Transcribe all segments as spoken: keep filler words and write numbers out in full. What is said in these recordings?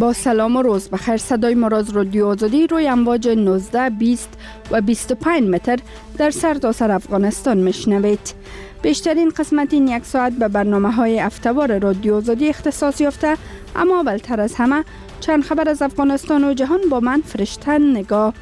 با سلام و روز بخیر. صدای ما را از رادیو آزادی روی امواج نوزده، بیست و بیست و پنج متر در سرتاسر افغانستان میشنوید. بیشترین قسمت این یک ساعت به برنامه های هفته‌وار رادیو آزادی اختصاص یافته، اما اولتر از همه چند خبر از افغانستان و جهان با من فرشته نگاه.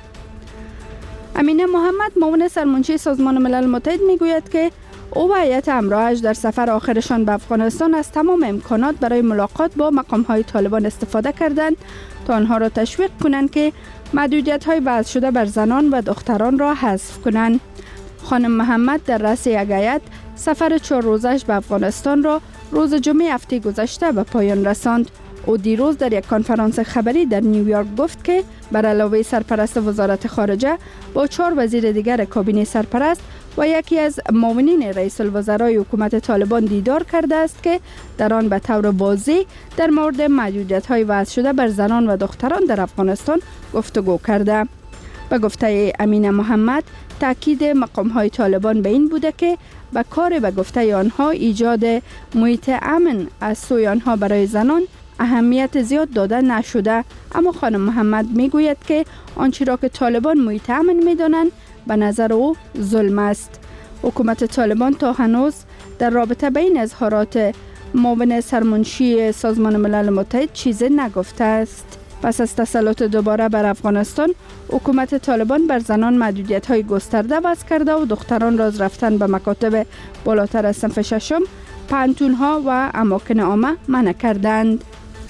امینه محمد، معاون سرمنشی سازمان ملل متحد، میگوید که او و هیئت همراهش در سفر آخرشان به افغانستان از تمام امکانات برای ملاقات با مقام‌های طالبان استفاده کردند تا آنها را تشویق کنند که محدودیت‌های وضع شده بر زنان و دختران را حذف کنند. خانم محمد در رأس یک هیئت سفر چهار روزش به افغانستان را روز جمعه هفته گذشته به پایان رساند. او دیروز در یک کنفرانس خبری در نیویورک گفت که بر علاوه سرپرست وزارت خارجه با چهار وزیر دیگر کابینه سرپرست و یکی از معاونین رئیس الوزرای حکومت طالبان دیدار کرده است که در آن به طور واضح در مورد محدودیت‌های وضع شده بر زنان و دختران در افغانستان گفتگو کرده. به گفته امینه محمد، تاکید مقام‌های طالبان به این بوده که به کار به گفته آنها ایجاد محیط امن از سوی آنها برای زنان اهمیت زیاد داده نشده، اما خانم محمد میگوید که آنچه را که طالبان محیط امن می‌دانند به نظر او ظلم است. حکومت طالبان تا هنوز در رابطه با این اظهارات معاون سرمنشی سازمان ملل متحد چیزی نگفته است. پس از تسلط دوباره بر افغانستان، حکومت طالبان بر زنان محدودیت‌های گسترده وضع کرده و دختران را از رفتن به مکاتب بالاتر از صنف ششم، پانتون‌ها و اماکن عامه منع کردند.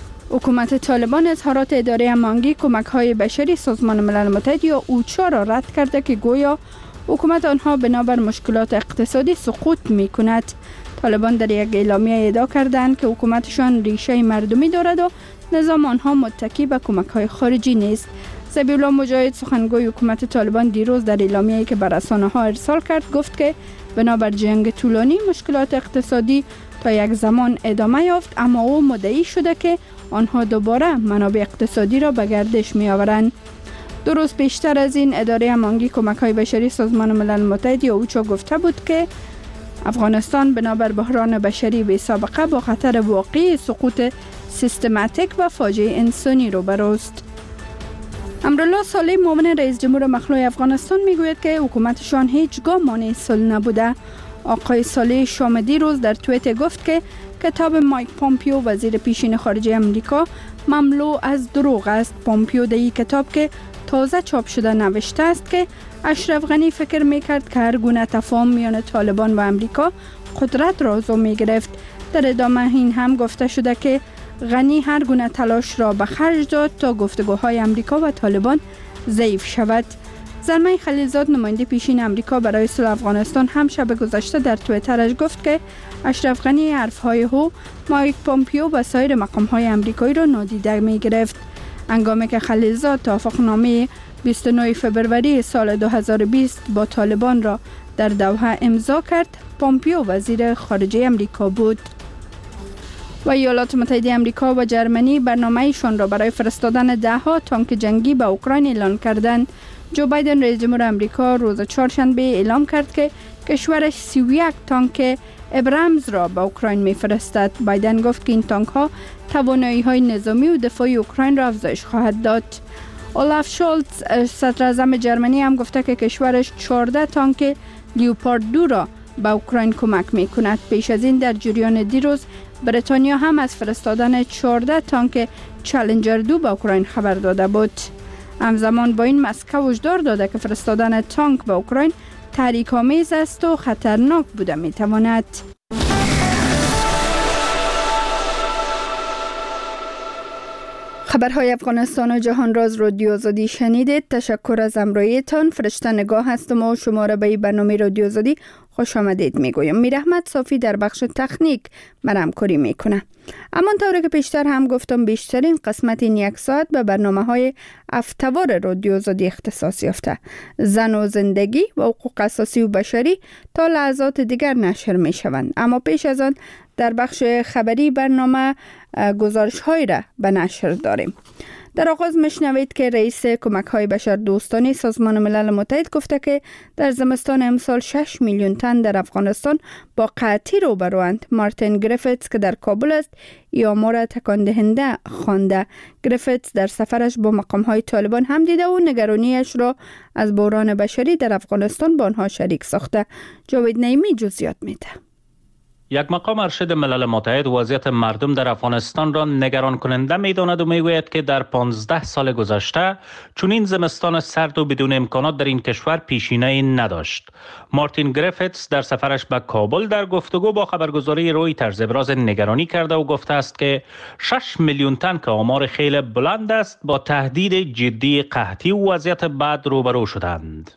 حکومت طالبان اظهارات اداره امانگی کمک‌های بشری سازمان ملل متحد یا اوچا را رد کرده که گویا حکومت آنها بنابر مشکلات اقتصادی سقوط می‌کند. طالبان در یک اعلامیه ادعا کردند که حکومتشان ریشه مردمی دارد و نظام آنها متکی به کمک‌های خارجی نیست. ذبیح الله مجاهد، سخنگوی حکومت طالبان، دیروز در اعلامیه‌ای که به رسانه‌ها ارسال کرد گفت که بنابر جنگ طولانی مشکلات اقتصادی تا یک زمان ادامه یافت، اما او مدعی شده که آنها دوباره منابع اقتصادی را به گردش می آورند. دو روز پیشتر از این اداره امانگی کمک‌های بشری سازمان ملل متحد یا اوچا گفته بود که افغانستان بنابر بحران بشری بی سابقه با خطر واقعی سقوط سیستماتیک و فاجعه انسانی روبروست. امرالله صالح، معاون رئیس جمهور مخلوع افغانستان، میگوید که حکومتشان هیچگاه مانع صلح نبوده. آقای صالح شام دیروز در توییتر گفت که کتاب مایک پومپیو وزیر پیشین خارجه امریکا مملو از دروغ است. پومپیو در این کتاب که تازه چاپ شده نوشته است که اشرف غنی فکر میکرد که هر گونه تفاهم میان طالبان و امریکا قدرت را زو میگرفت. در ادامه این هم گفته شده که غنی هر گونه تلاش را به خرج داد تا گفتگوهای امریکا و طالبان ضعیف شود. زلمه خلیلزاد، نماینده پیشین امریکا برای صلح افغانستان، هم شب گذشته در توییترش گفت که اشرف غنی حرفهای او مایک پومپیو و سایر مقام‌های امریکایی را نادیده می‌گرفت. هنگامی که خلیلزاد توافقنامه بیست و نه فوریه سال دو هزار و بیست با طالبان را در دوحه امضا کرد، پومپیو وزیر خارجه امریکا بود. و ایالات متحده امریکا و جرمنی برنامه‌شان را برای فرستادن ده‌ها تانک جنگی به اوکراین اعلان کردند. جو بایدن، رئیس جمهور امریکا، روز چهارشنبه اعلام کرد که کشورش سی و یک تانک ابرامز را به اوکراین می‌فرستد. بایدن گفت که این تانک‌ها توانایی‌های نظامی و دفاعی اوکراین را افزایش خواهد داد. اولاف شولتز، صدر اعظم جرمنی، هم گفته که کشورش چهارده تانک لیوپارد دو را به اوکراین کمک می‌کند. پیش از این در جریان دیروز بریتانیا هم از فرستادن چهارده تانک چالنجر دو به اوکراین خبر داده بود. همزمان با این مسکو هشدار داده که فرستادن تانک به اوکراین تحریک‌آمیز است و خطرناک بوده می‌تواند. خبرهای افغانستان و جهان را از رادیو آزادی شنیدید. تشکر از همراهیتان. فرشته نگاه هستم و شما را به این برنامه رادیو آزادی خوش آمدید میگویم. میر احمد صافی در بخش تکنیک من همکاری میکنه. اما طوری که پیشتر هم گفتم، بیشترین قسمت این یک ساعت به برنامه های هفته‌وار رادیو آزادی اختصاص یافته. زن و زندگی و حقوق اساسی و بشری تا لحظات دیگر نشر می شوند. اما پیش از آن در بخش خبری برنامه گزارش های را به نشر داریم. در آغاز مشنوید که رئیس کمک های بشردوستانه سازمان ملل متحد گفته که در زمستان امسال شش میلیون تن در افغانستان با قحطی روبروند. مارتین گریفتس که در کابل است این آمار تکان دهنده خوانده. گریفتس در سفرش با مقام های طالبان هم دیده و نگرانیش را از بحران بشری در افغانستان با آنها شریک ساخته. جاوید نعیمی جزئیات میده. یک مقام ارشد ملل متحد وضعیت مردم در افغانستان را نگران کننده می‌داند و می‌گوید که در پانزده سال گذشته چنین زمستان سرد و بدون امکانات در این کشور پیشینه‌ای نداشت. مارتین گریفتس در سفرش به کابل در گفتگو با خبرگزاری رویترز ابراز نگرانی کرده و گفته است که شش میلیون تن که آمار خیلی بلند است با تهدید جدی قحطی و وضعیت بد روبرو شدند.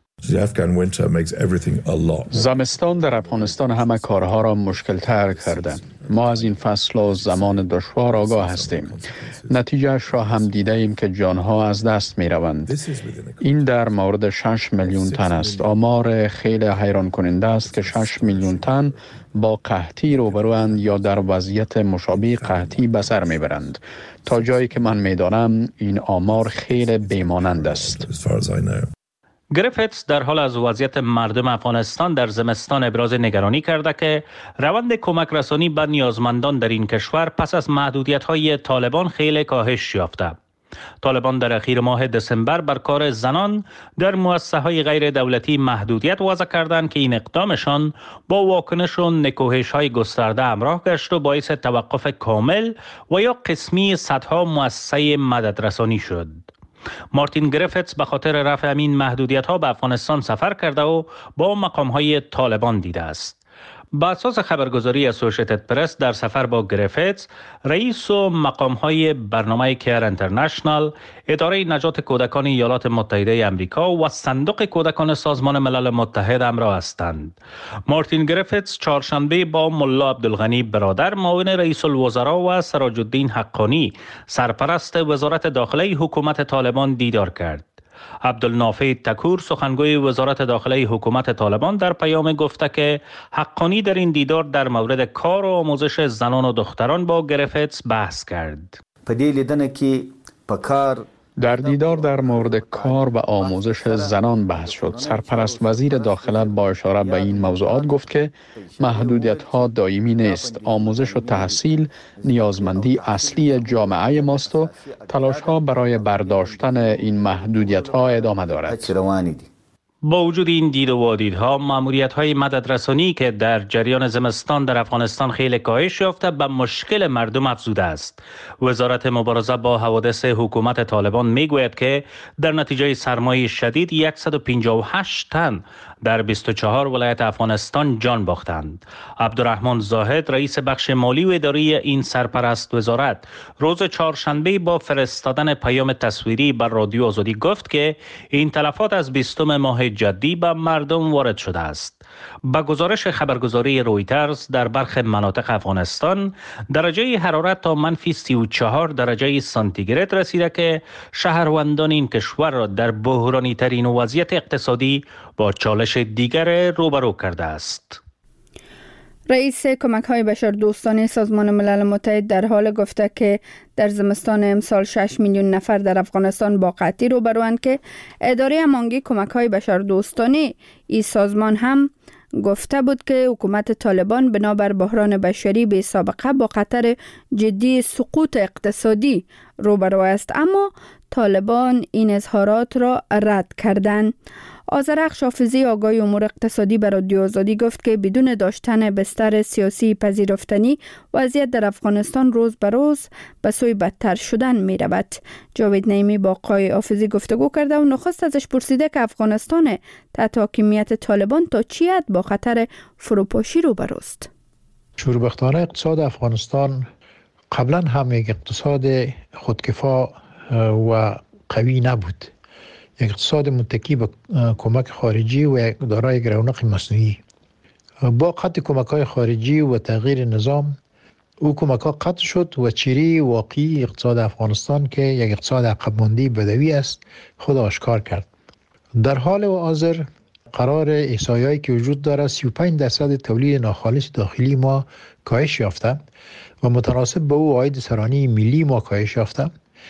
زمستان در افغانستان همه کارها را مشکل تر کرده. ما از این فصل و زمان دشوار آگاه هستیم. نتیجهش را هم دیده ایم که جانها از دست می روند. این در مورد شش میلیون تن است. آمار خیلی حیران کننده است که شش میلیون تن با قحطی روبروند یا در وضعیت مشابه قحطی به سر می برند. تا جایی که من می دانم این آمار خیلی بیمانند است. گریفتس در حال از وضعیت مردم افغانستان در زمستان ابراز نگرانی کرده که روند کمک رسانی به نیازمندان در این کشور پس از محدودیت‌های طالبان خیلی کاهش یافته. طالبان در اخیر ماه دسامبر بر کار زنان در مؤسسه‌های غیر دولتی محدودیت وضع کردند که این اقدامشان با واکنش و نکوهش‌های گسترده همراه گشت و باعث توقف کامل و یا قسمی صدها مؤسسه مددرسانی شد. مارتین گریفتس به خاطر رفع همین محدودیت‌ها به افغانستان سفر کرده و با مقام‌های طالبان دیده است. بر اساس خبرگزاری اسوسییتد پرس در سفر با گریفتس، رئیس و مقام‌های برنامه کیر انترنشنال، اداره نجات کودکان ایالات متحده آمریکا و صندوق کودکان سازمان ملل متحد همراه هستند. مارتین گریفتس چهارشنبه با ملا عبدالغنی برادر معاون رئیس الوزراء و سراج الدین حقانی سرپرست وزارت داخله حکومت طالبان دیدار کرد. عبدالنافع تکور سخنگوی وزارت داخله حکومت طالبان در پیام گفته که حقانی در این دیدار در مورد کار و آموزش زنان و دختران با گریفتس بحث کرد. در دیدار در مورد کار و آموزش زنان بحث شد. سرپرست وزیر داخله با اشاره به این موضوعات گفت که محدودیت‌ها دائمی نیست. آموزش و تحصیل نیازمندی اصلی جامعه ماست و تلاش‌ها برای برداشتن این محدودیت‌ها ادامه دارد. با وجود این دید و وادیدها، ماموریت‌های مددرسانی که در جریان زمستان در افغانستان خیلی کاهش یافته به مشکل مردم افزوده است. وزارت مبارزه با حوادث حکومت طالبان میگوید که در نتیجه سرمای شدید صد و پنجاه و هشت تن در بیست و چهار ولایت افغانستان جان باختند. عبدالرحمن زاهد رئیس بخش مالی و اداری این سرپرست وزارت روز چهارشنبه با فرستادن پیام تصویری بر رادیو آزادی گفت که این تلفات از بیستم ماه جدی به مردم وارد شده است. با گزارش خبرگزاری رویترز در برخی مناطق افغانستان درجه حرارت تا منفی سی و چهار درجه سانتیگراد رسیده که شهروندان این کشور را در بحرانی ترین وضعیت اقتصادی با چالش دیگر روبرو کرده است. رئیس کمک های بشردوستانه سازمان ملل متحد در حال گفته که در زمستان امسال شش میلیون نفر در افغانستان با قحطی روبروند که اداره امانگی کمک های بشردوستانه این سازمان هم گفته بود که حکومت طالبان بنابر بحران بشری بی سابقه با خطر جدی سقوط اقتصادی روبرو است، اما طالبان این اظهارات را رد کردند. آذرخش حافظی آگاهی امور اقتصادی بر رادیو آزادی گفت که بدون داشتن بستر سیاسی پذیرفتنی وضعیت در افغانستان روز به روز به سوی بدتر شدن می رود. جاوید نعیمی با آقای حافظی گفتگو کرده و نخست ازش پرسیده که افغانستان تحت حاکمیت طالبان تا چی حد با خطر فروپاشی روبروست. شوربختانه اقتصاد افغانستان قبلا هم یک اقتصاد خودکفا و قوی نبود. یک اقتصاد متکی به کمک خارجی و دارای یک رونق مصنوعی. با قطع کمک‌های خارجی و تغییر نظام او کمک‌ها قطع شد و چیره واقعی اقتصاد افغانستان که یک اقتصاد عقب مانده بدوی است خود آشکار کرد. در حال حاضر قرار احصایه‌ای که وجود دارد سی و پنج درصد تولید ناخالص داخلی ما کاهش یافته و متناسب با او عاید سرانه ملی ما کاهش یافته.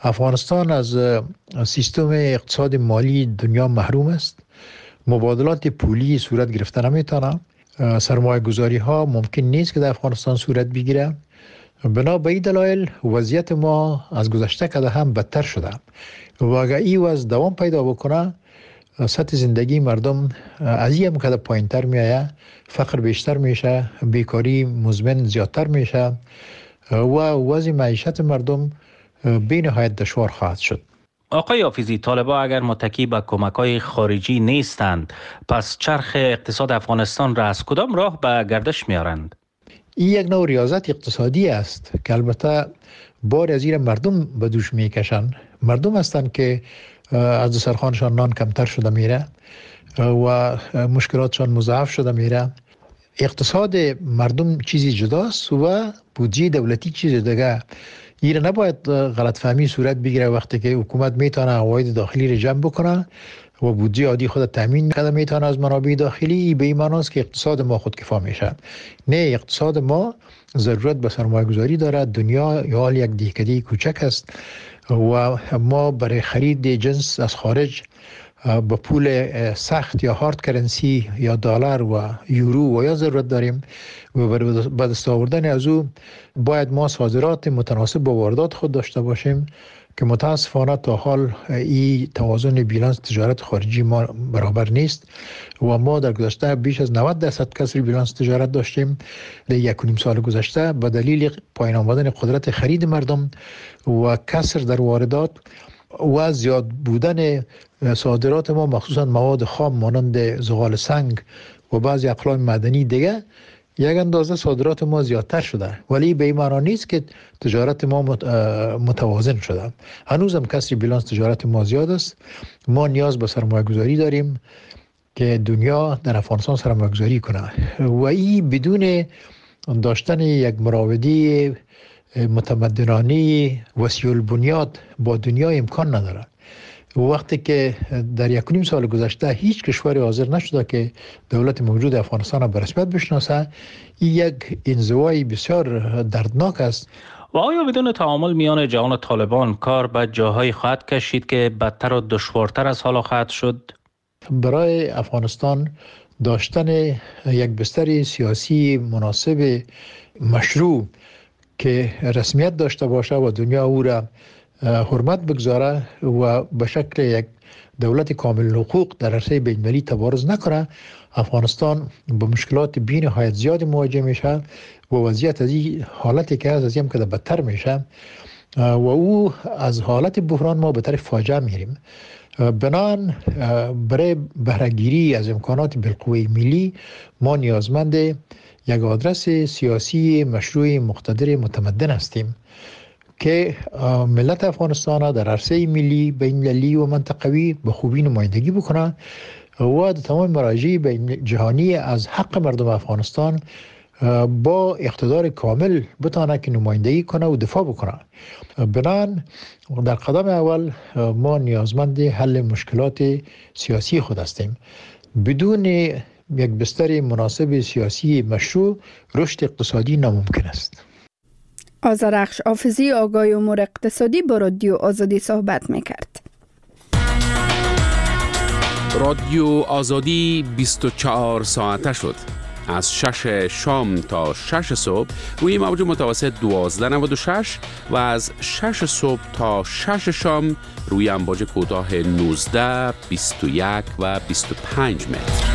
افغانستان از سیستم اقتصاد مالی دنیا محروم است. مبادلات پولی صورت گرفته نمیتونه. سرمایه گذاری ها ممکن نیست که در افغانستان صورت بگیره. بنا به این دلایل وضعیت ما از گذشته کده هم بدتر شده و اگر این وضع دوام پیدا بکنه سطح زندگی مردم از این هم کده پایین تر میایه، فقر بیشتر میشه، بیکاری مزمن زیادتر میشه و وضع معیشت مردم بی نهایت دشوار خواهد شد. آقای حافظی، طالبان اگر متکی به کمک‌های خارجی نیستند پس چرخ اقتصاد افغانستان را از کدام راه به گردش میارند؟ این یک نوع ریاضت اقتصادی است که البته بار از این مردم به دوش میکشن. مردم هستند که از سرخانشان نان کمتر شده میره و مشکلاتشان مضاعف شده میره. اقتصاد مردم چیزی جداست و بودجه دولتی چیز دیگه. این نباید غلط فهمی صورت بگیره وقتی که حکومت میتونه عواید داخلی رو جمع بکنه و بودجه عادی خود تامین کنه میتونه از منابع داخلی، به این معنی است که اقتصاد ما خودکفا میشه. نه، اقتصاد ما ضرورت به سرمایه گذاری داره. دنیا یا یک دهکده کوچک است و ما برای خرید جنس از خارج با پول سخت یا هارد کرنسی یا دلار و یورو و یا ضرورت داریم و برای به دست آوردن از او باید ما صادرات متناسب با واردات خود داشته باشیم که متاسفانه تا حال این توازن بیلانس تجارت خارجی ما برابر نیست و ما در گذشته بیش از نود درصد کسر بیلانس تجارت داشتیم. در یک و نیم سال گذشته به دلیل پایین آمدن قدرت خرید مردم و کسر در واردات و زیاد بودن صادرات ما مخصوصا مواد خام مانند زغال سنگ و بعضی اقلام معدنی دیگه یک اندازه صادرات ما زیادتر شده، ولی به این معنی نیست که تجارت ما متوازن شده. هنوز هم کسری بیلانس تجارت ما زیاد است. ما نیاز به سرمایه گذاری داریم که دنیا در افغانستان سرمایه گذاری کنه و این بدون داشتن یک مراودی متمدنانه وسیع البنیاد با دنیا امکان نداره. وقتی که در یک و نیم سال گذشته هیچ کشوری حاضر نشده که دولت موجود افغانستان را به رسمیت بشناسه، این یک انزوای بسیار دردناک است. و آیا بدون تعامل میان جهان و طالبان کار به جاهای خواهد کشید که بدتر و دشوارتر از حالا خواهد شد؟ برای افغانستان داشتن یک بستر سیاسی مناسب مشروع که رسمیت داشته باشه و دنیا او را حرمت بگذاره و به شکل یک دولت کامل حقوق در عرصه بین‌المللی تبارز نکنه، افغانستان با مشکلات بی نهایت زیاد مواجه میشه و وضعیت از این حالتی که از این که بدتر میشه و او از حالت بحران ما به طرف فاجعه میریم. بنان برای بهره‌گیری از امکانات بالقوه ملی ما نیازمند یک آدرس سیاسی مشروع مقتدر متمدن هستیم که ملت افغانستان در عرصه ملی، بین‌المللی و منطقوی به خوبی نمایندگی بکنه و تمام مراجع بین جهانی از حق مردم افغانستان با اقتدار کامل بتونه که نمایندگی کنه و دفاع بکنه. بنان در قدم اول ما نیازمند حل مشکلات سیاسی خود هستیم. بدون یک بستر مناسب سیاسی مشروع رشد اقتصادی ناممکن است. آذرخش حافظی آگاه امور اقتصادی با رادیو آزادی صحبت میکرد. رادیو آزادی بیست و چهار ساعته شد. از شش شام تا شش صبح روی موج متوسط دوازده نود و شش و از شش صبح تا شش شام روی امواج کوتاه نوزده، بیست و یک و بیست و پنج متر.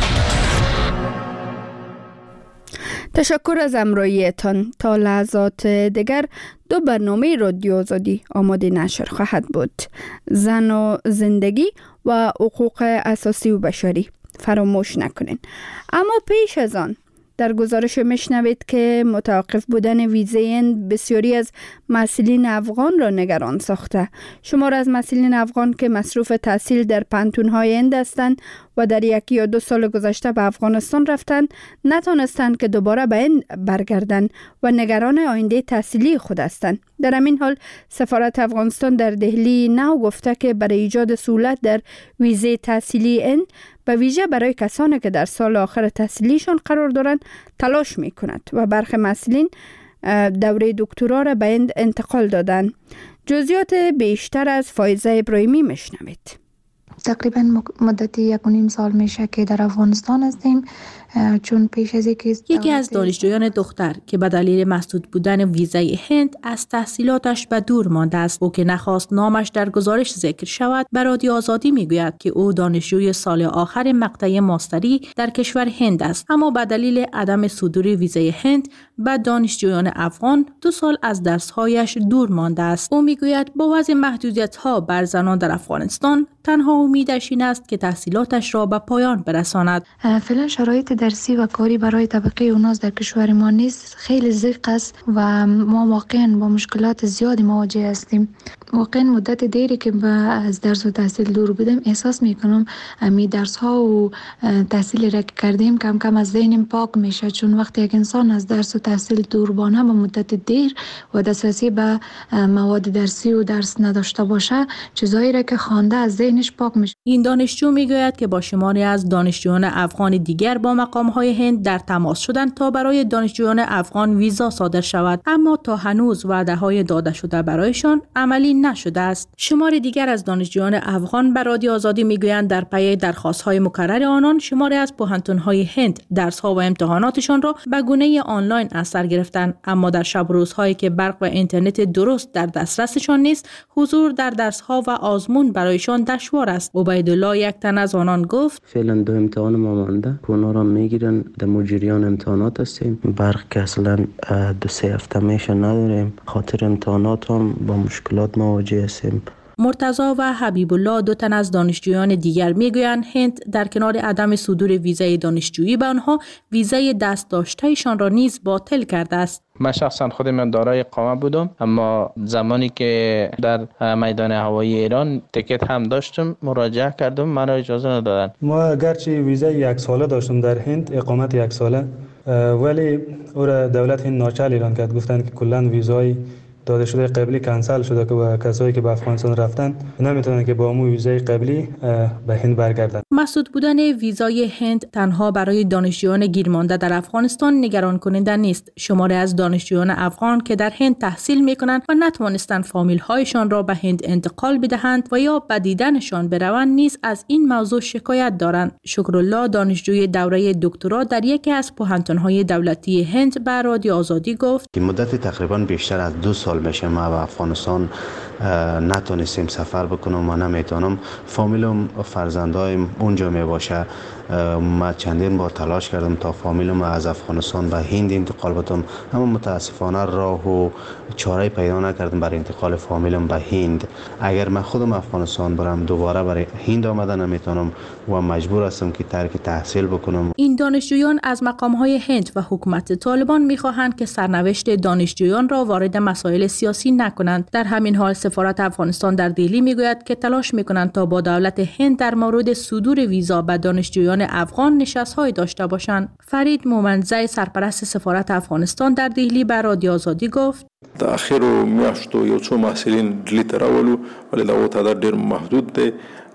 تشکر از همراهیتان. تا لحظات دیگر دو برنامه رادیو آزادی آماده نشر خواهد بود: زن و زندگی و حقوق اساسی و بشری. فراموش نکنین. اما پیش از آن در گزارش میشنوید که متوقف بودن ویزه هند بسیاری از محصلین افغان را نگران ساخته. شمار از محصلین افغان که مصروف تحصیل در پانتون‌های هند هستند و در یکی یا دو سال گذشته به افغانستان رفتند نتانستند که دوباره به هند برگردند و نگران آینده تحصیلی خود هستند. در همین حال سفارت افغانستان در دهلی نو گفته که برای ایجاد سهولت در ویزه تحصیلی هند به ویژه برای کسانی که در سال آخر تحصیلیشان قرار دارند تلاش می کند و برخی محصلین دوره دکترا را به هند انتقال دادند. جزئیات بیشتر از فایزه ابراهیمی میشنوید. تقریبا مدت یک و نیم سال میشه که در افغانستان هستیم، چون پیش از اینکه یکی از دانشجویان دختر که به دلیل مسدود بودن ویزای هند از تحصیلاتش به دور مانده است، او که نخواست نامش در گزارش ذکر شود، به رادیو آزادی میگوید که او دانشجوی سال آخر مقطع ماستری در کشور هند است، اما به دلیل عدم صدور ویزای هند به دانشجویان افغان دو سال از درسهایش دور مانده است. او میگوید با وضع محدودیت‌ها بر زنان در افغانستان تنها امیدش این است که تحصیلاتش را به پایان برساند. فعلا شرایط درسی و کاری برای طبقه اوناس در کشور ما نیست، خیلی ضیق است و ما واقعا با مشکلات زیادی مواجه هستیم. واقعا مدت دیری که از درس و تحصیل دور بودم احساس میکنم امی درس ها و تحصیلی را که کردیم کم کم از ذهنم پاک میشه، چون وقتی یک انسان از درس و تحصیل دور بانه به مدت دیر و دسترسی به مواد درسی و درس نداشته باشه، چیزایی را که خوانده از ذهنش پاک میشه. این دانشجو میگوید که با شماری از دانشجویان افغان دیگر با مقام‌های هند در تماس شدند تا برای دانشجویان افغان ویزا صادر شود، اما تا هنوز وعده‌های داده شده برایشان عملی نشده است. شمار دیگر از دانشجویان افغان به رادیو آزادی میگویند در پی درخواست‌های مکرر آنان شماری از پوهنتون‌های هند درس‌ها و امتحاناتشان را به گونه آنلاین از سر گرفتند، اما در شب و روزهایی که برق و اینترنت درست در دسترسشان نیست، حضور در درس‌ها و آزمون برایشان دشوار است. عبیدالله یک تن از آنان گفت: فعلا دو امتحان ما مانده، اونا را میگیرن، در مجریان امتحانات هستیم. برق که اصلا دو سه هفته میشه نداریم، خاطر امتحانات هم با مشکلات مواجه هستیم. مرتضی و حبیب الله دو تن از دانشجویان دیگر میگویند هند در کنار عدم صدور ویزای دانشجویی به آنها ویزای دست داشتهشان را نیز باطل کرده است. من شخصا خود من دارای اقامه بودم، اما زمانی که در میدان هوایی ایران تیکت هم داشتم مراجعه کردم، من را اجازه ندادن. ما اگرچه ویزای یک ساله داشتم در هند، اقامت یک ساله، ولی او را دولت هند ناچار اعلان کرد، گفتند که کلا ویزای داده شده قبلی کنسل شده که با کسایی که به افغانستان رفتن نمیتونن که با امو ویزای قبلی به هند برگردن. مسدود بودن ویزای هند تنها برای دانشجویان گیرمانده در افغانستان نگران کننده نیست. شماری از دانشجویان افغان که در هند تحصیل میکنند و نتوانستند فامیل هایشان را به هند انتقال بدهند و یا به دیدنشان بروند نیز از این موضوع شکایت دارند. شکرالله دانشجوی دوره دکترا در یکی از پوهنتون‌های دولتی هند به رادیو آزادی گفت: که مدت تقریبا بیشتر از دو سال میشه ما به افغانستان نتونستیم سفر بکنم و نمیتونم. فامیلم فرزندایم اونجا میباشه. ما چندین بار تلاش کردم تا فامیلم از افغانستان به هند انتقال بدم، اما متاسفانه راه و چاره پیدا نکردم برای انتقال فامیلم به هند. اگر من خودم افغانستان برم دوباره برای هند آمدن نمیتونم و مجبور هستم که ترک تحصیل بکنم. این دانشجویان از مقام‌های هند و حکومت طالبان می‌خواهند که سرنوشت دانشجویان را وارد مسائل سیاسی نکنند. در همین حال سفارت افغانستان در دهلی میگوید که تلاش می‌کنند تا با دولت هند در مورد صدور ویزا به دانشجویان افغان نشست‌های داشته باشند. فرید مومنزی سرپرست سفارت افغانستان در دهلی به رادیو آزادی گفت: د اخیرو میاشتو یو څو محصلین دلی تراولو ولی دا تعداد ډیر محدود دی.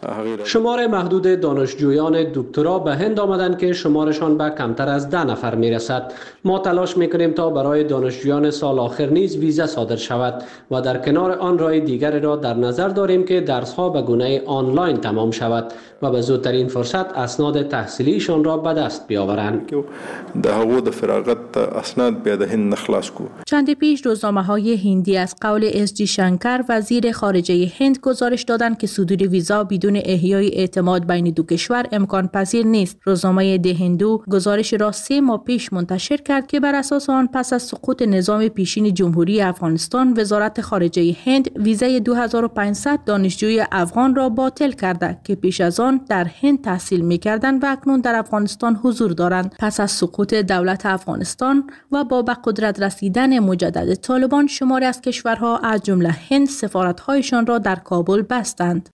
شمار محدود دانشجویان دکترا به هند آمدند که شمارشان به کمتر از ده نفر میرسد. ما تلاش میکنیم تا برای دانشجویان سال آخر نیز ویزا صادر شود و در کنار آن راه دیگری را در نظر داریم که درسها به گونه آنلاین تمام شود و به زودترین فرصت اسناد تحصیلیشان را به دست بیاورند. د هغو د فراغت اسناد بیا د هند نخلاص کو. چند پیش روزنامه‌های هندی از قول اس جی شنکر وزیر خارجه هند گزارش دادند که صدور ویزا بدون احیای اعتماد بین دو کشور امکان پذیر نیست. روزنامه ده هندو گزارش را سه ماه پیش منتشر کرد که بر اساس آن پس از سقوط نظام پیشین جمهوری افغانستان وزارت خارجه هند ویزای دو هزار و پانصد دانشجوی افغان را باطل کرده که پیش از آن در هند تحصیل می‌کردند و اکنون در افغانستان حضور دارند. پس از سقوط دولت افغانستان و با به قدرت رسیدن مجدد طالبان شماری از کشورها از جمله هند سفارت‌هایشان را در کابل بستند.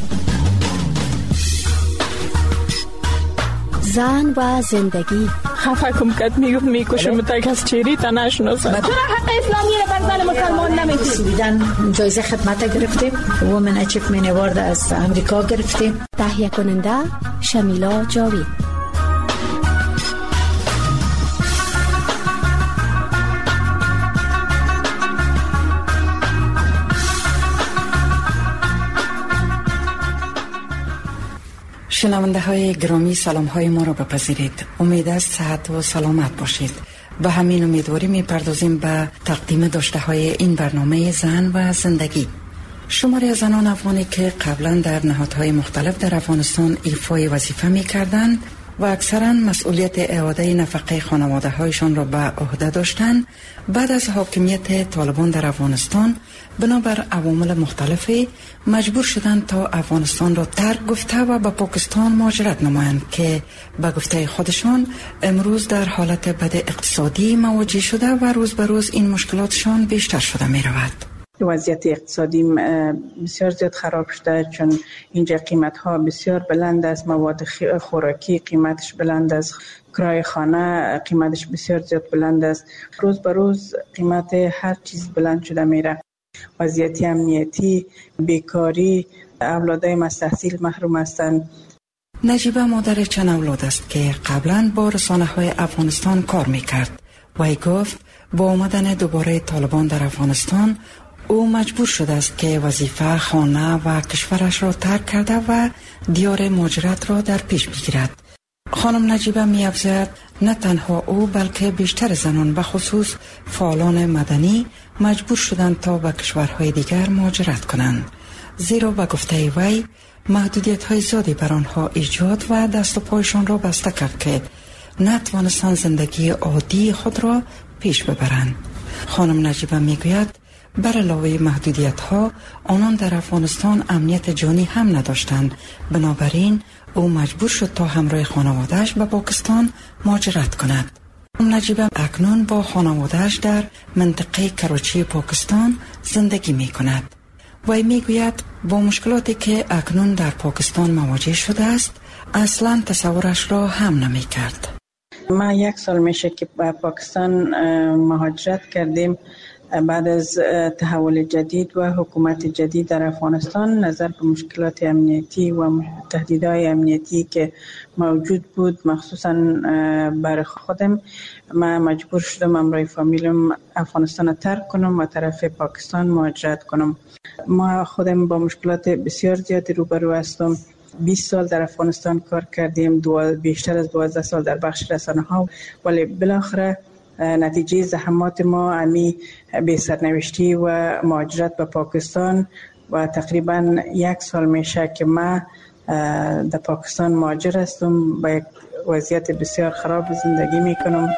زن و زندگی خفه کم کت میگفت میکشم تا کس چیری تا نشناسه. چرا حق اسلامی را بر زن مسلمان نمیدی؟ سویدن جایزه خدمت گرفتیم، وومن اچیومنت اوارد از امریکا گرفتیم. تهیه کننده شمیلا جاوید. شنونده های گرامی سلام های ما را بپذیرید. امید است صحت و سلامت باشید. به همین امیدواری می پردازیم به تقدیم داشته های این برنامه زن و زندگی. شماری از زنان افغانی که قبلا در نهادهای مختلف در افغانستان ایفای وظیفه می کردند و اکثرا مسئولیت اعاده نفقه خانواده هایشان را به عهده داشتند، بعد از حاکمیت طالبان در افغانستان بنابر عوامل مختلفی مجبور شدند تا افغانستان را ترک گفته و به پاکستان مهاجرت نمایند که به گفته خودشان امروز در حالت بد اقتصادی مواجه شده و روز به روز این مشکلاتشان بیشتر شده می رود. وضعیت اقتصادی بسیار زیاد خراب شده، چون اینجا قیمت ها بسیار بلند است، مواد خوراکی قیمتش بلند است، کرایه خانه قیمتش بسیار زیاد بلند است. روز به روز قیمت هر چیز بلند شده میره. وضعیت امنیتی، بیکاری، اولادای مستحصیل محروم هستند. نجیبه مادر چند اولاد است که قبلا با رسانه های افغانستان کار میکرد. وی گفت با آمدن دوباره طالبان در افغانستان او مجبور شده است که وظیفه، خانه و کشورش را ترک کرده و دیار مهاجرت را در پیش بگیرد. خانم نجیبه می افزاید نه تنها او بلکه بیشتر زنان به خصوص فعالان مدنی مجبور شدند تا به کشورهای دیگر مهاجرت کنند، زیرا به گفته وی محدودیت های زیادی بر آنها ایجاد و دست و پایشان را بسته کرد که نتوانستند زندگی عادی خود را پیش ببرند. خانم نجیبه می گوید بر علاوه محدودیت ها آنان در افغانستان امنیت جانی هم نداشتند، بنابراین او مجبور شد تا همراه خانواده‌اش به پاکستان مهاجرت کند. نجیبه اکنون با خانواده‌اش در منطقه کراچی پاکستان زندگی می کند. وی می گوید با مشکلاتی که اکنون در پاکستان مواجه شده است اصلا تصورش را هم نمی کرد. ما یک سال میشه که به پاکستان مهاجرت کردیم. بعد از تحول جدید و حکومت جدید در افغانستان، نظر به مشکلات امنیتی و تهدیدهای امنیتی که موجود بود، مخصوصا برای خودم، من مجبور شدم امروی فامیلم افغانستان را ترک کنم و طرف پاکستان مهاجرت کنم. ما خودم با مشکلات بسیار زیادی روبرو هستم. بیست سال در افغانستان کار کردیم، بیشتر از دوازده سال در بخش رسانه ها، ولی بالاخره نتیجه زحمات ما امی به سرنوشتی و مهاجرت به پاکستان و تقریبا یک سال میشه که ما در پاکستان مهاجر هستم. با یک وضعیت بسیار خراب زندگی میکنم.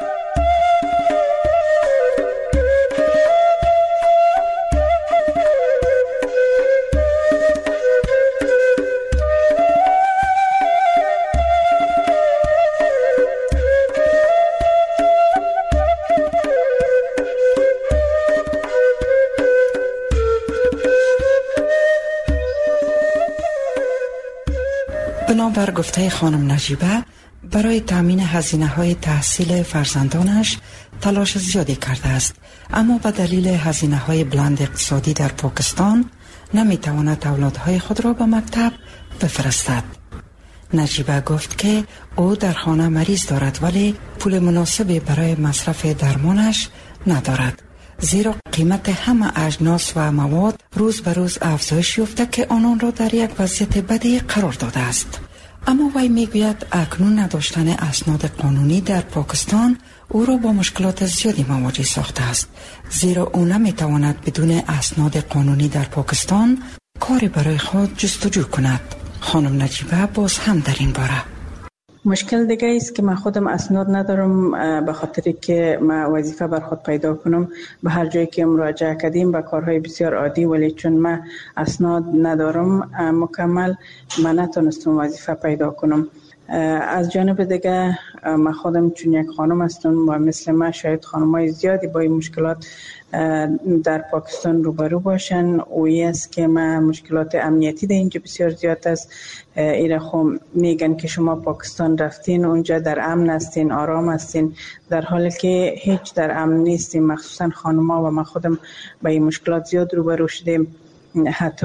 بر گفته خانم نجیبه برای تامین هزینه های تحصیل فرزندانش تلاش زیادی کرده است، اما به دلیل هزینه های بلند اقتصادی در پاکستان نمیتواند اولادهای خود را به مکتب بفرستد. نجیبه گفت که او در خانه مریض دارد ولی پول مناسبی برای مصرف درمانش ندارد، زیرا قیمت همه اجناس و مواد روز به روز افزایش یافته که آنان را در یک وضعیت بدی قرار داده است. اما وی میگوید اکنون نداشتن اسناد قانونی در پاکستان او را با مشکلات زیادی مواجه ساخته است، زیرا او نمیتواند بدون اسناد قانونی در پاکستان کاری برای خود جستجو کند. خانم نجیبه باز هم در این باره مشکل دیگه است که من خودم اسناد ندارم، به خاطری که من وظیفه بر خود پیدا کنم. به هر جایی که مراجعه کردیم به کارهای بسیار عادی، ولی چون من اسناد ندارم مکمل، من نتونستم وظیفه پیدا کنم. از جانب دیگه من خودم چون یک خانم هستم و مثل من شاید خانمای زیادی با این مشکلات در پاکستان روبرو باشن. اویی است که من مشکلات امنیتی در اینجا بسیار زیاد است. ایره خب میگن که شما پاکستان رفتین، اونجا در امن هستین، آرام هستین، در حالی که هیچ در امن نیستیم. مخصوصا خانم‌ها و من خودم با این مشکلات زیاد روبرو شدیم. حتی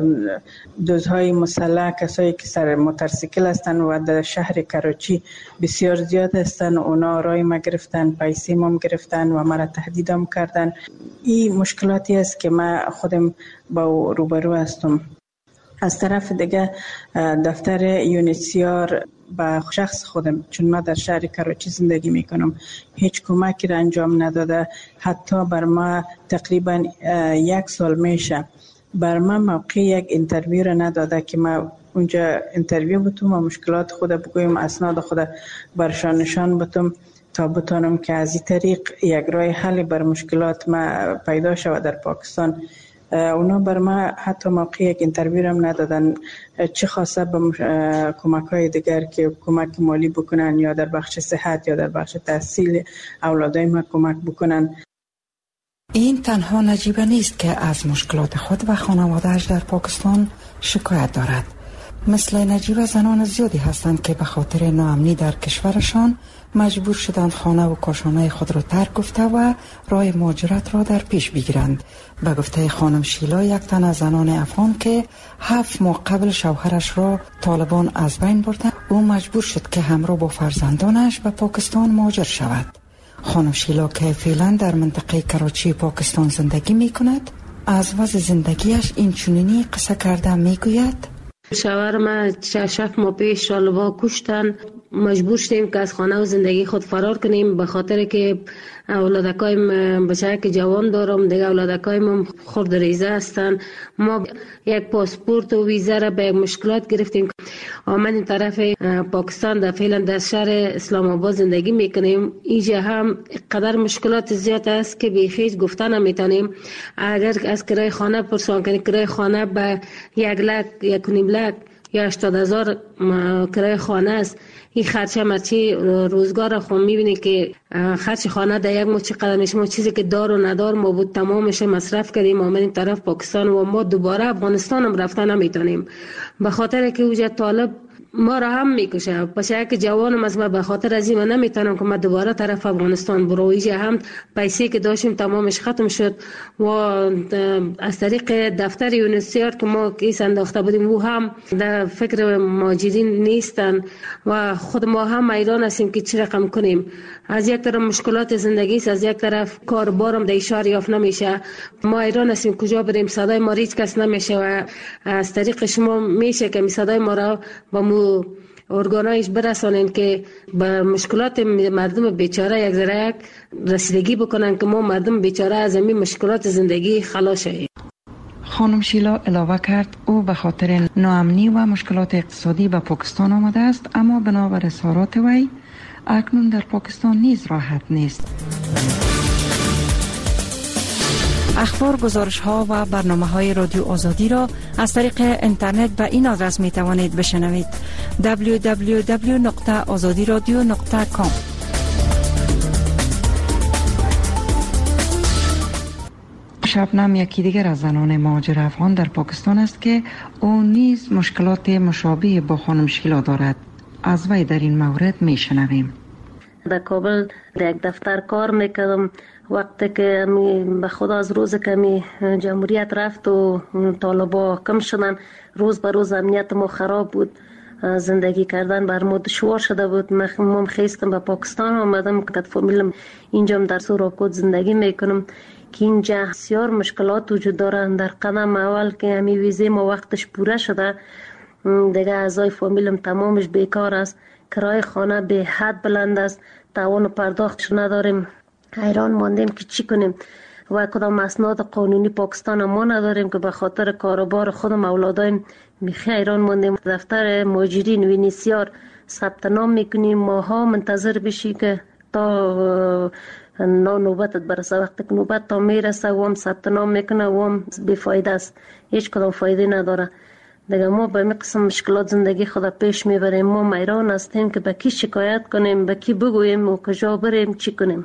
دزدهای مسلح، کسایی که سر موتورسیکل هستن و در شهر کراچی بسیار زیاد هستن، اونا رای ما گرفتن، پیسه ما گرفتن و مرا تهدیدم کردن. این مشکلاتی است که من خودم با روبرو هستم. از طرف دیگه دفتر یونیسیار به شخص خودم، چون من در شهر کراچی زندگی میکنم، هیچ کمکی را انجام نداده. حتی بر ما تقریبا یک سال میشه بر ما موقع یک اینترویو را نداده که ما اونجا اینترویو بتوم و مشکلات خود بگویم، اسناد خود برشان نشان بتوم تا بتونم که از این طریق یک راه حل بر مشکلات ما پیدا شود در پاکستان. اونا بر ما حتی موقع یک اینترویو هم ندادن، چه خاصه به کمک های دیگر که کمک مالی بکنن یا در بخش صحت یا در بخش تحصیل اولادای ما کمک بکنن. این تنها نجیبه نیست که از مشکلات خود و خانواده‌اش در پاکستان شکایت دارد. مثل نجیبه زنان زیادی هستند که به خاطر ناامنی در کشورشان مجبور شدند خانه و کاشانه خود را ترک گفته و راه مهاجرت را در پیش بگیرند. به گفته خانم شیلا، یک تن از زنان افغان که هفت ماه قبل شوهرش را طالبان از بین بردند، او مجبور شد که همراه با فرزندانش به پاکستان مهاجر شود. خانم شیلا که فعلا در منطقه کراچی پاکستان زندگی می کند، از وضع زندگیش این چنینی قصه کرده می گوید: شوهر ما شش ماه پیش طالبان کشتن، مجبور شدیم که از خانه و زندگی خود فرار کنیم به خاطر که اولادکایم بچه که جوان دارم، دیگه اولادکایم خرد ریزه هستن. ما یک پاسپورت و ویزا را به مشکلات گرفتیم. آمدیم طرف پاکستان، در فعلا در شهر اسلام آباد زندگی میکنیم. اینجا هم قدر مشکلات زیاد است که بیخیج گفتن نمیتونیم. اگر از کرای خانه پرسان کنیم، کرای خانه به یک لک یک و نیم لک یا هشتاد هزار کرای خانه است. این خرچه مرچی روزگار خود میبینی که خرچ خانه در یک ماه چقدر میشه. ما چیزی که دار و ندار ما بود تمامش مصرف کردیم، آمدیم طرف پاکستان و ما دوباره افغانستان هم رفتن نمیتونیم به خاطر که اوجه طالب ما را هم میکشه. پس یک جوانم از ما به خاطر از این نمیتونم که ما دوباره طرف افغانستان برو. اینجا هم پیسه که داشتیم تمامش ختم شد و از طریق دفتر یونیسیار که ما کیس انداخته بودیم او هم در فکر مهاجرین نیستن و خود ما هم حیران هستیم که چی رقم کنیم. از یک طرف مشکلات زندگی است، از یک طرف کاربارم در شهر یافت نمیشه. ما حیران هستیم کجا بریم، صدای ما هیچ کس نمیشه و از طریق شما میشه که صدای ما را با مو ارگانایش برسانین که به مشکلات مردم بیچاره یک ذره یک رسیدگی بکنن که ما مردم بیچاره از این مشکلات زندگی خلاص شویم. خانم شیلا علاوه کرد او به خاطر ناامنی و مشکلات اقتصادی به پاکستان آمده است، اما بنابر اظهارات وی اکنون در پاکستان نیز راحت نیست. اخبار، گزارش ها و برنامه های رادیو آزادی را از طریق اینترنت به این آدرس می توانید بشنوید: دبلیو دبلیو دبلیو دات آزادی رادیو دات کام. شبنم یکی دیگر از زنان مهاجر افغان در پاکستان است که او نیز مشکلات مشابه با خانم شیلا دارد. از وی در این مورد می شنویم. در کابل در یک دفتر کار میکردم. وقتی که به خدا از روز که می جمهوریت رفت و طالبا کم شدن، روز به روز امنیت ما خراب بود، زندگی کردن بر ما دشوار شده بود. من خیستم به پاکستان آمدم که فامیلم اینجا در سوراکوت زندگی میکنم که اینجا بسیار مشکلات وجود دارن. در قدم اول که همی ویزه ما وقتش پوره شده، دیگه اعضای فامیلم تمامش بیکار است، کرای خانه به حد بلند است، توان پرداختش نداریم. حیران ماندیم که چی کنیم و کدام اسناد قانونی پاکستان ما نداریم که به خاطر کاروبار خودم اولادایم میخی حیران ماندیم. دفتر مهاجرین وینیسیار ثبت نام میکنیم، ماها منتظر بشی که تا نوبتت برسه. وقتی که نوبت تا میرسه و هم ثبت نام میکنه و هم بیفایده است، هیچ کدام فایده نداره. دیگه ما به این قسم مشکلات زندگی خود پیش میبریم. ما حیران هستیم که به کی شکایت کنیم، به کی بگوییم و کجا بریم، چی کنیم.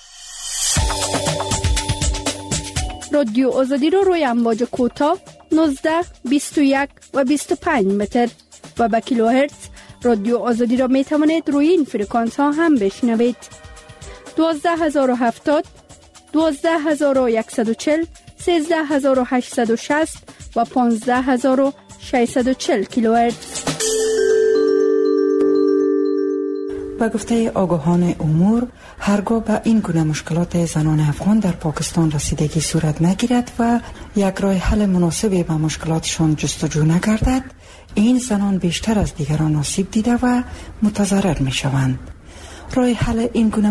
رادیو آزادی رو روی امواج کوتاه نوزده، بیست و یک و بیست و پنج متر و با کیلوهرتز رادیو آزادی را می توانید روی این فرکانس ها هم بشنوید. دوازده هزار و هفتاد، دوازده هزار و صد و چهل، سیزده هزار و هشتصد و شصت و پانزده هزار و ششصد و چهل کیلوهرتز. به گفته آگاهان امور هرگاه به این گونه مشکلات زنان افغان در پاکستان رسیدگی صورت نگیرد و یک راه حل مناسبی به مشکلاتشان جستجو نگردد، این زنان بیشتر از دیگران آسیب دیده و متضرر می شوند. راه حل این گونه